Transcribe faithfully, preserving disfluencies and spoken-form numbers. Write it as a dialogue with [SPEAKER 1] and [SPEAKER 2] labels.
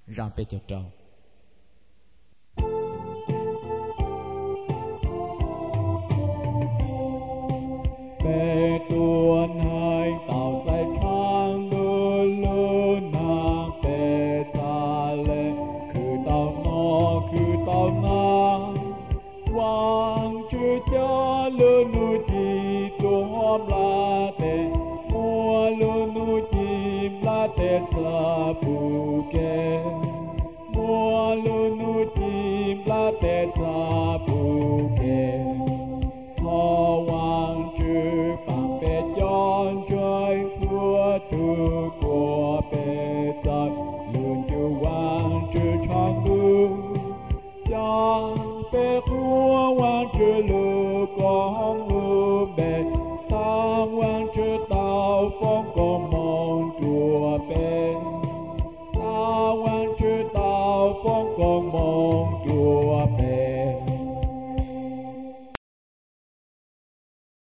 [SPEAKER 1] rằng bê tiêu trâu
[SPEAKER 2] bê tuôn hai tàu say trăng đu lu nàng bê cha lê khứ tàu nó khứ tàu na quang chư cha lư nu chi tu hôm la tê mua lư nu chi la tê sa pu kê mua lư nu chi la tê sa pu kê họ hoàng chư bằng bê chọn chơi chúa tu của bê giật luôn chư hoàng chư chọn tu chẳng bê khua hoàng chư lưu con ngư bê tam hoàng chư tao phong con mong chùa bê tam hoàng chư tao phong con mong